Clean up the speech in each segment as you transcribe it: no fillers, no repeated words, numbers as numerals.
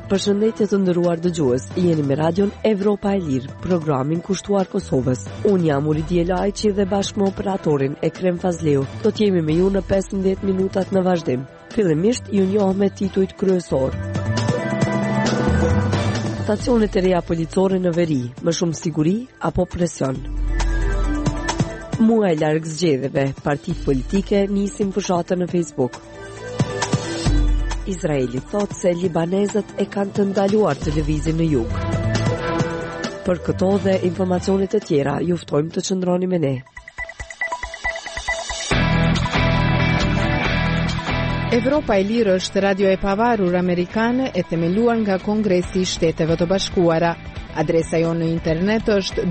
Përshëndetje të nderuar dëgjues, jeni me radion Evropa e Lirë, programin kushtuar Kosovës. Unë jam Uridia Lajçi dhe bashkë me operatorin Ekrem Fazleu do të jemi me ju në 15 minutat në vazhdim. Fillimisht ju njoh me titujt kryesor. Stacionet e reja policore në veri, më shumë siguri apo presion? Muaj larg zgjedhjeve, partitë politike nisin fushatën në Facebook. Izraeli thot se libanezët e kanë të ndaluar televizin në jug. Për këto dhe informacionet e tjera, ju ftojmë të qëndroni me ne. Evropa e Lirë është radio e pavarur amerikane e themeluar nga Kongresi i Shteteve të Bashkuara. Adresa jonë në internet është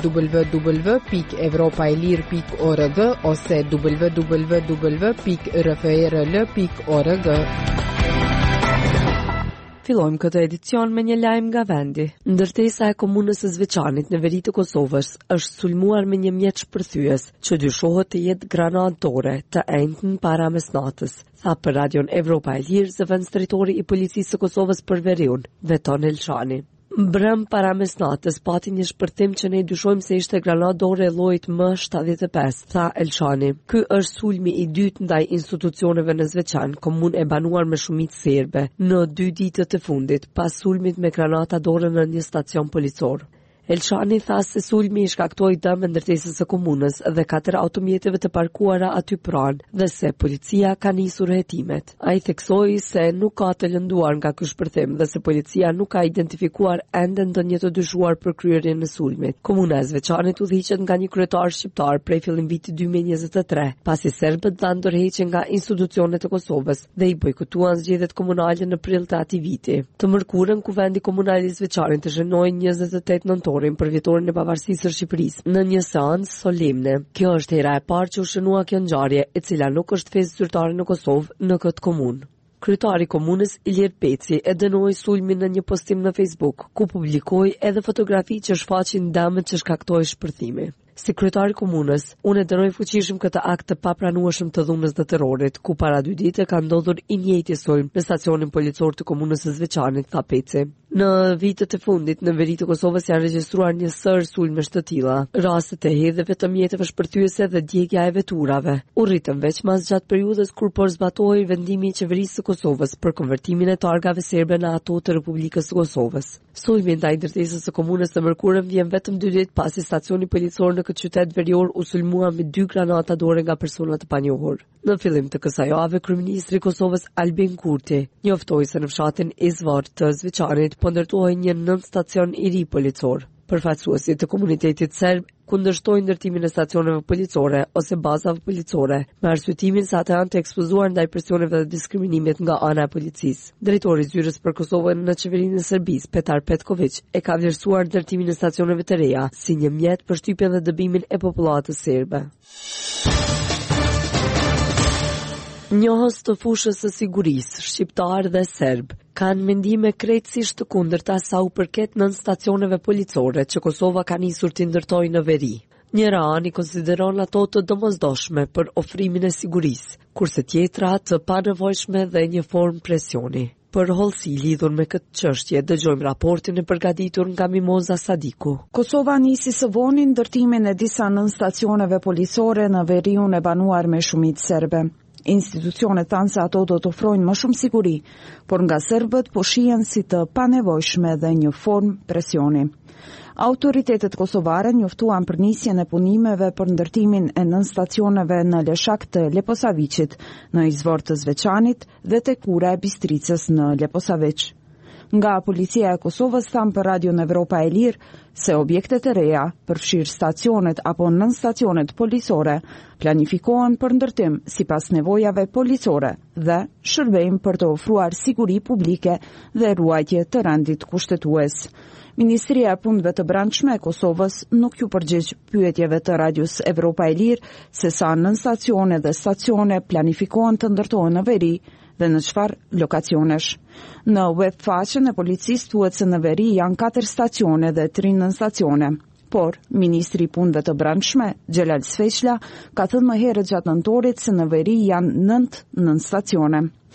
www.evropaelir.org ose www.rfrl.org. Fillojmë këtë edicion me një lajm nga vendi. Ndërtesa e komunës së Zveçanit në veri të Kosovës është sulmuar me një mjet shpërthyes, që dyshohet të jetë granatore të enjtën para mesnatës, tha për radion Evropa e Lirë zëvendës drejtori i policisë së Kosovës për veriun, Veton Elshani. Brëm para mesnatës pati një shpërthim që ne dyshojmë se ishte granat dore e llojit M75, tha Elshani. Ky është sulmi i dytë ndaj institucioneve në Zveçan, komunë e banuar me shumicë serbe, në 2 ditët e fundit, pas sulmit me granata dore në një stacion policor. Elshani tha se sulmi i shkaktoi dëm ndërtesës së komunës dhe 4 automjeteve të parkuara aty pranë dhe se policia ka nisur hetimet. Ai theksoi se nuk ka të lënduar nga ky shpërthim dhe se policia nuk ka identifikuar ende ndonjë të dyshuar për kryerjen e sulmit. Komuna e Zveçanit udhëhiqet nga një kryetar shqiptar prej fillim vitit 2023, pasi serbët dhanë ndërheqje nga institucionet e Kosovës dhe i bojkotuan zgjedhjet komunale në prill të atij viti. Të mërkurën Kuvendi Komunal i Zveçanit të shënoi 28 nëntor për vjetorin e pavarësisë së Shqipërisë në një seancë solemne. Kjo është hera e parë që u shënua kjo ngjarje, e cila nuk është festë zyrtare në Kosovë në këtë komunë. Kryetari i komunës Ilir Peci e dënoi sulmin në një postim në Facebook, ku publikoi edhe fotografi që shfaqin dëmet që shkaktoi shpërthimi. Si kryetari i komunës, unë e dënoj fuqishëm këtë akt të papranueshëm të dhunës dhe terrorit, ku para 2 ditë ka ndodhur i njëjti sulm në stacionin policor të komunës së Zveçanit, tha Peci. Në vitet e fundit, në veri të Kosovës janë regjistruar një sër sulmesh të tilla, raste të hedhjeve të mjeteve shpërthyese dhe djegja e veturave. U rritën veçmas gjatë periudhës kur po zbatohej vendimi i qeverisë së Kosovës për konvertimin e targave serbe në ato të Republikës së Kosovës. Sulmi ndaj ndërtesës së komunës së mërkurën vjen vetëm 2 ditë pasi stacioni policor në këtë qytet verior u sulmua me 2 granata dore nga persona të panjohur. Në fillim të kësaj jave, kryeministri i Kosovës Albin Kurti njoftoi se në fshatin Izvor të Zveçanit po ndërtohej një 9 stacion i ri policor. Përfaqësuesit të komunitetit serb kundërshtojnë ndërtimin e stacioneve policore ose bazave policore, me arsyetimin se ata janë të ekspozuar ndaj presioneve dhe diskriminimit nga ana e policisë. Drejtori i zyrës për Kosovën në qeverinë e Serbisë, Petar Petković, e ka vlerësuar ndërtimin e stacioneve të reja si një mjet për shtypjen dhe dëbimin e popullatës serbe. Njohës të fushës së sigurisë, shqiptar dhe serb, kanë mendime krejtësisht të kundërta sa u përket nën stacioneve policore që Kosova ka nisur të ndërtojë në veri. Njëra anë i konsideron ato të domosdoshme për ofrimin e sigurisë, kurse tjetra të panevojshme dhe një formë presioni. Për hollësi lidhur me këtë çështje, dëgjojmë raportin e përgatitur nga Mimoza Sadiku. Kosova nisi së voni ndërtimin e disa nën stacioneve policore në veriun e banuar me shumicë serbe. Institucionet thanë se ato do të ofrojnë më shumë siguri, por nga serbët po shihen si të panevojshme dhe një formë presioni. Autoritetet kosovare njoftuan për nisjen e punimeve për ndërtimin e nën stacioneve në Leshak të Leposaviqit, në Izvor të Zveçanit dhe te Kura e Bistricës në Leposaviq. Nga policia e Kosovës thanë për radion Evropa e Lirë se objektet e reja, përfshirë stacionet apo nën stacionet policore, planifikohen për ndërtim sipas nevojave policore dhe shërbejnë për të ofruar siguri publike dhe ruajtje të rendit kushtetues. Ministria e Punëve të Brendshme e Kosovës nuk ju përgjigj pyetjeve të radios Evropa e Lirë se sa nën stacione dhe stacione planifikohen të ndërtohen në veri dhe në çfarë lokacionesh. Në web faqen e policisë thuhet se në veri janë 4 stacione dhe 3 nën stacione. Por, Ministri i Punëve të Brendshme, Xhelal Sveçla, ka thënë më herët gjatë nëntorit se në veri janë 9 nën stacione.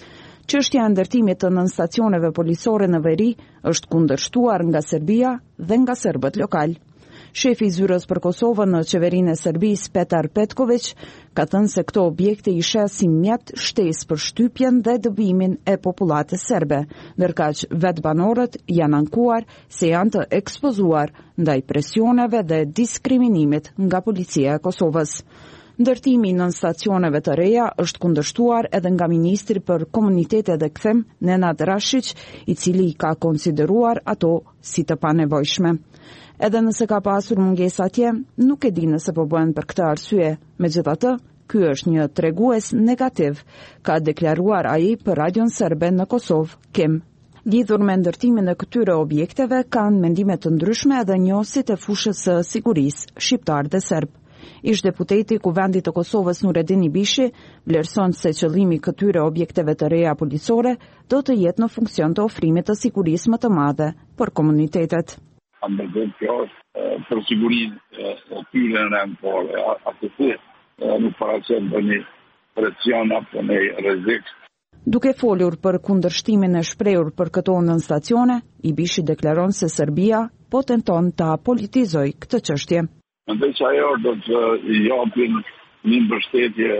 Çështja e ndërtimit të nënstacioneve policore në veri është kundërshtuar nga Serbia dhe nga serbët lokal. Shefi i zyrës për Kosovën në qeverinë e Serbisë, Petar Petković, ka thënë se këto objekte i sheh si mjet shtesë për shtypjen dhe dëbimin e popullatës serbe, ndërkaq vetë banorët janë ankuar se janë të ekspozuar ndaj presioneve dhe diskriminimit nga policia e Kosovës. Ndërtimi i nënstacioneve të reja është kundërshtuar edhe nga ministri për komunitete dhe kthem, Nenad Rashić, i cili ka konsideruar ato si të panevojshme. Edhe nëse ka pasur mungesa atje, nuk e di nëse po bëhen për këtë arsye. Megjithatë, ky është një tregues negativ, ka deklaruar ai për radion serbe në Kosovë, KEM. Lidhur me ndërtimin e këtyre objekteve, kanë mendime të ndryshme edhe njohësit e fushës së sigurisë, shqiptar dhe serb. Ish-deputeti i Kuvendit të Kosovës Nureddin Ibishi vlerëson se qëllimi i këtyre objekteve të reja policore do të jetë në funksion të ofrimit të sigurisë më të madhe për komunitetet. Kjo është për sigurinë e tyre në rendore, atësi nuk paraqet për një presion apo një rrezik. Duke folur për kundërshtimin e shprehur për këto nënstacione, Ibishi deklaron se Serbia po tenton ta politizojë këtë çështje. Mendoj që ajo do të japin një mbështetje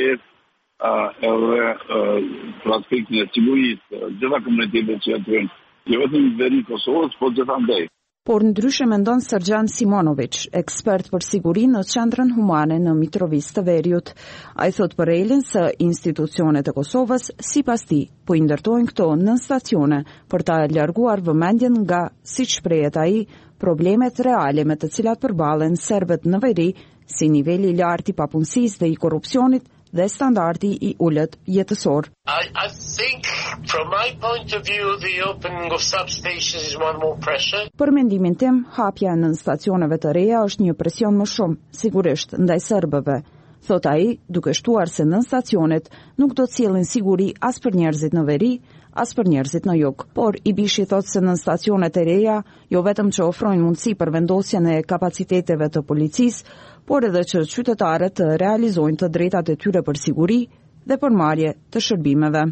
shtetë edhe për aspektin e sigurisë, gjitha komunitetet që jetojnë, jo vetëm në veri Kosovës, por gjithandej. Por ndryshe mendon Srdjan Simonović, ekspert për siguri në Qendrën Humane në Mitrovic të Veriut. Ai thot për Elin se institucionet e Kosovës, sipas tij, po i ndërtojnë këto nënstacione për ta larguar vëmendjen nga, siç shprehet ai, problemet reale me të cilat përballen serbët në veri, si niveli i lartë i papunësisë dhe i korrupsionit dhe standardi i ulët jetësor. I think from my point of view the opening of substations is one more pressure. Për mendimin tim, hapja e nënstacioneve të reja është një presion më shumë, sigurisht ndaj serbëve. Thot ai, duke shtuar se nënstacionet nuk do të sjellin siguri as për njerëzit në veri, as për njerëzit në jug. Por Ibishi thot se nënstacionet e reja jo vetëm që ofrojnë mundësi për vendosjen e kapaciteteve të policisë, por edhe që qytetarët të realizojnë të drejtat e tyre për siguri dhe për marrje të shërbimeve.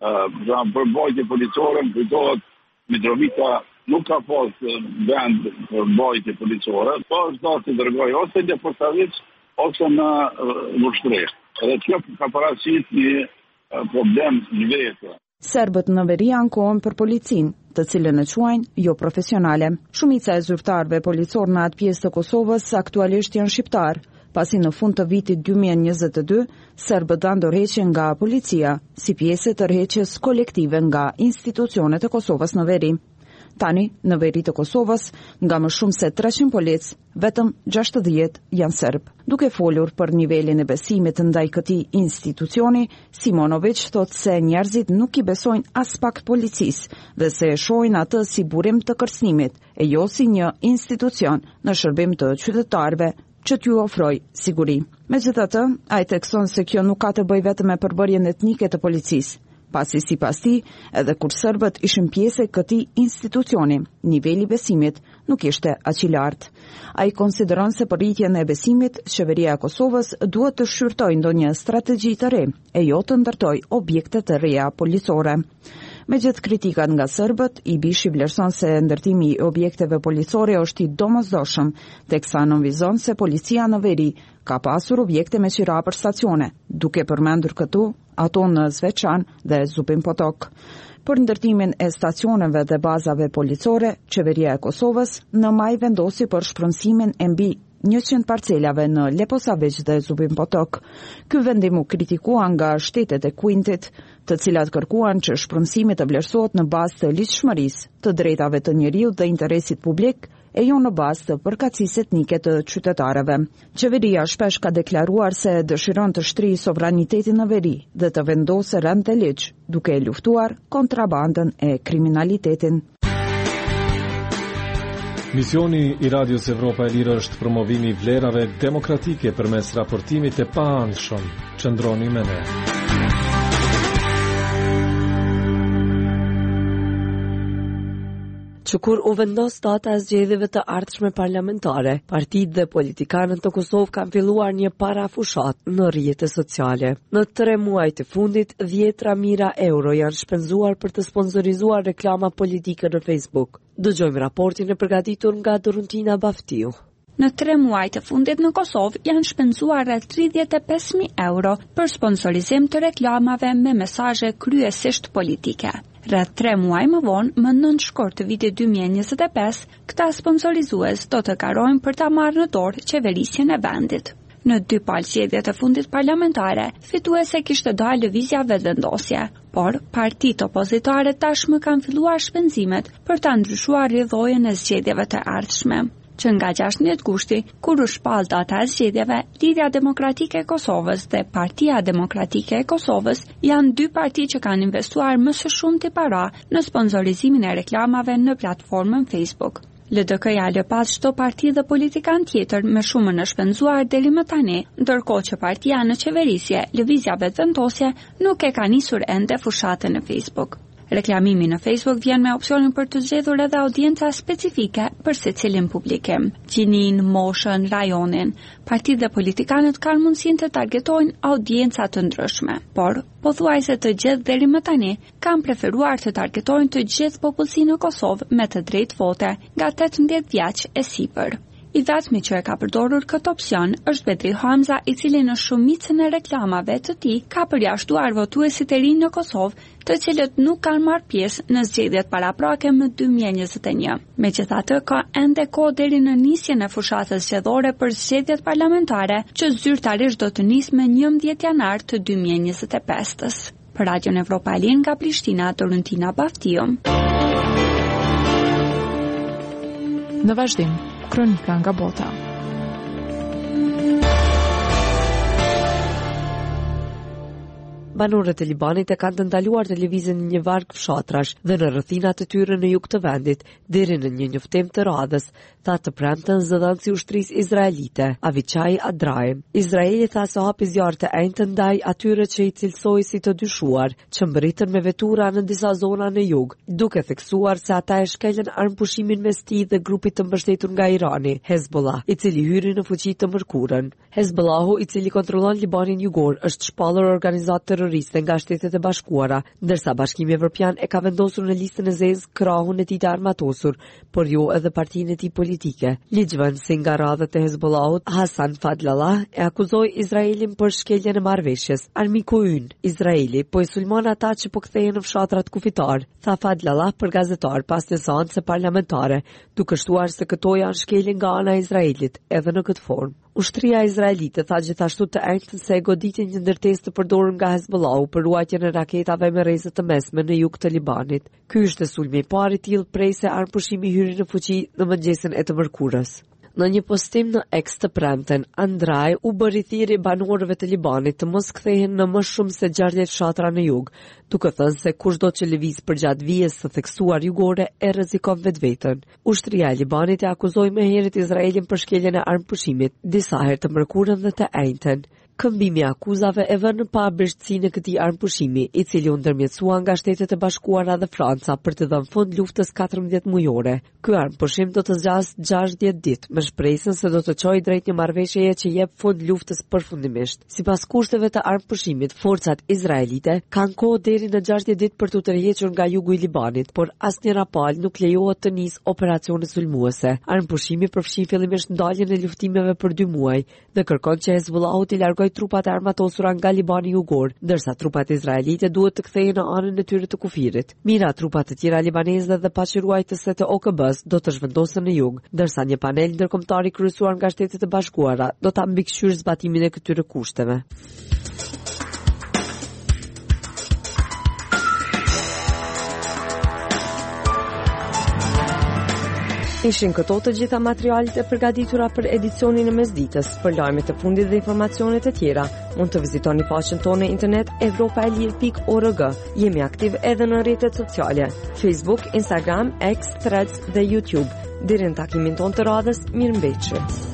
Për mbajtje policore, kujtohet Mitrovica nuk ka pas vend për mbajtje policore, po është të dërgoj ose në Posavic ose në Vushtreh. Edhe kjo ka paraqitur një problem në vetë. Serbët në veri ankohen për policinë, të cilën e quajnë jo profesionale. Shumica e zyrtarëve policor në atë pjesë të Kosovës aktualisht janë shqiptar, pasi në fund të vitit 2022 serbët dhanë dorëheqje nga policia si pjesë e tërheqjes kolektive nga institucionet e Kosovës në veri. Tani, në veri të Kosovës, nga më shumë se 300 polic, vetëm 60 janë serb. Duke folur për nivelin e besimit ndaj këtij institucioni, Simonović thot se njerëzit nuk i besojnë as pak policisë dhe se e shohin atë si burim të kërcënimit e jo si një institucion në shërbim të qytetarëve që t'ju ofroj siguri. Megjithatë, ai thekson se kjo nuk ka të bëjë vetëm me përbërjen etnike të policisë, pasi sipas tij, edhe kur serbët ishin pjesë e këtij institucioni, niveli i besimit nuk ishte aq i lartë. Ai konsideron se për rritjen e besimit, qeveria e Kosovës duhet të shqyrtojë ndonjë strategji të re, e jo të ndërtojë objekte të reja policore. Megjithë kritikat nga serbët, Ibishi vlerëson se ndërtimi i objekteve policore është i domosdoshëm, teksa nënvizon se policia në veri ka pasur objekte me qira për stacione, duke përmendur këtu ato në Zveçan dhe Zubin Potok. Për ndërtimin e stacioneve dhe bazave policore, qeveria e Kosovës në maj vendosi për shpronësimin e mbi 100 parcelave në Leposavić dhe Zubin Potok. Ky vendim u kritikua nga shtetet e Kuintit, të cilat kërkuan që shpronësimi të vlerësohet në bazë të ligjshmërisë, të drejtave të njeriut dhe interesit publik, e jo në bazë të përkatësisë etnike të qytetarëve. Qeveria shpesh ka deklaruar se dëshiron të shtrijë sovranitetin në veri dhe të vendosë rënd të ligj, duke luftuar kontrabandën e kriminalitetin. Misioni i Radios Evropa e Lirë është promovimi i vlerave demokratike përmes raportimit të paanshëm. Qëndroni me ne. që kur u vendos data e zgjedhjeve të ardhshme parlamentare, partitë dhe politikanët të Kosovë kanë filluar një parafushat në rrjetet sociale. Në 3 muaj të fundit, 10 mijëra euro janë shpenzuar për të sponsorizuar reklama politike në Facebook. Dëgjojmë raportin e përgatitur nga Doruntina Baftiu. Në 3 muaj të fundit në Kosovë janë shpenzuar rreth 35.000 euro për sponsorizim të reklamave me mesazhe kryesisht politike. Rreth 3 muaj më vonë, më 9 shkort të vitit 2025, këta sponsorizues do të karojnë për ta marrë në dorë qeverisjen e vendit. Në 2 palë zgjedhjet e fundit parlamentare, fituese kishte dalë lëvizja vetëvendosje, por partitë opozitare tashmë kanë filluar shpenzimet për ta ndryshuar rrjedhojën e zgjedhjeve të ardhshme. Që nga 16 gushti, kur u shpall data e zgjedhjeve, Lidhja Demokratike e Kosovës dhe Partia Demokratike e Kosovës janë 2 parti që kanë investuar më së shumti para në sponsorizimin e reklamave në platformën Facebook. LDK-ja lëpat çdo parti dhe politikan tjetër me shumën e shpenzuar deri më tani, ndërkohë që partia në qeverisje, Lëvizja Vetëvendosje, nuk e ka nisur ende fushatën në Facebook. Reklamimi në Facebook vjen me opsionin për të zgjedhur edhe audienca specifike për secilin publikim, gjinin, moshën, rajonin. Partitë dhe politikanët kanë mundësinë të targetojnë audienca të ndryshme, por pothuajse të gjithë deri më tani kanë preferuar të targetojnë të gjithë popullsinë në Kosovë me të drejtë vote nga 18 vjeç e sipër. I vetmi që e ka përdorur këtë opsion është Bedri Hamza, i cili në shumicën e reklamave të tij ka përjashtuar votuesit e rinj në Kosovë, të cilët nuk kanë marrë pjesë në zgjedhjet paraprake më 2021. Megjithatë, ka ende kohë deri në nisjen e fushatës zgjedhore për zgjedhjet parlamentare, që zyrtarisht do të nisë me 11 janar të 2025-s. Për Radion Evropa e Linë nga Prishtina, Doruntina Baftiu. Në vazhdim, kronika nga bota. Banorët e Libanit e kanë të ndaluar të lëvizin në një varg fshatrash dhe në rrëthinat e tyre në jug të vendit, deri në një njoftim të radhës, tha të premten zëdhënësi i ushtrisë izraelite, Avichai Adrai. Izraeli tha se hapi zjarre të enjtë ndaj atyre që i cilësoi si të dyshuar, që mbërritën me vetura në disa zona në jug, duke theksuar se ata e shkelën armëpushimin mes tij dhe grupit të mbështetur nga Irani, Hezbollah, i cili hyri në fuqi të mërkurën. Hezbollahu, i cili kontrollon Libanin jugor, është shpallur organizatë terroriste nga Shtetet e Bashkuara, ndërsa Bashkimi Evropian e ka vendosur në listën e zezë krahun e tij të armatosur, por jo edhe partinë e tij politike. Ligjvënësi nga radhët e Hezbollahut, Hasan Fadlallah, e akuzoi Izraelin për shkeljen e marrëveshjes. Armiku ynë, Izraeli, po i sulmon ata që po kthehen në fshatrat kufitar, tha Fadlallah për gazetar pas një seance parlamentare, duke shtuar se këto janë shkelje nga ana e Izraelit, edhe në këtë formë. Ushtria izraelite tha gjithashtu të enjtën se e goditin një ndërtesë të përdorur nga Hezbollahu për ruajtjen e raketave me rrezë të mesme në jug të Libanit. Ky ishte sulmi i parë i tillë prej se armëpushimi hyri në fuqi në mëngjesin e të mërkurës. Në një postim në X të premten, Andrai u bëri thirrje banorëve të Libanit të mos kthehen në më shumë se 60 fshatra në jug, duke thënë se kushdo që lëviz përgjatë vijës së theksuar jugore e rrezikon vetveten. Ushtria e Libanit e akuzoi më herët Izraelin për shkeljen e armëpushimit, disa herë të mërkurën dhe të enjtën. Këmbimi akuzave e vënë në pabërësinë e këtij armëpushimi, i cili u ndërmjetësua nga Shtetet e Bashkuara dhe Franca për të dhënë fund luftës 14 mujore. Ky armëpushim do të zgjasë 60 ditë, me shpresën se do të çojë drejt një marrëveshjeje që jep fund luftës përfundimisht. Sipas kushteve të armëpushimit, forcat izraelite kanë kohë deri në 60 ditë për të tërhequr nga jugu i Libanit, por asnjë rapal nuk lejohet të nisë operacione sulmuese. Armëpushimi përfshin fillimisht ndaljen e luftimeve për 2 muaj dhe kërkon që Hezbollahu të largojë trupat e armatosura nga Libani jugor, ndërsa trupat izraelite duhet të kthehen në anën e tyre të kufirit. Mira trupat të tjera libaneze dhe paqëruajtëse të OKB-s do të zhvendosen në jug, ndërsa një panel ndërkombëtar i kryesuar nga Shtetet e Bashkuara do ta mbikëqyrë zbatimin e këtyre kushteve. Ishin këto të gjitha materialet e përgatitura për edicionin e mesditës. Për lajmet e fundit dhe informacionet e tjera, mund të vizitoni faqen tonë në internet evropaelir.org. Jemi aktiv edhe në rrjetet sociale: Facebook, Instagram, X, Threads dhe YouTube. Deri në takimin tonë të radhës, mirëmbëjtje.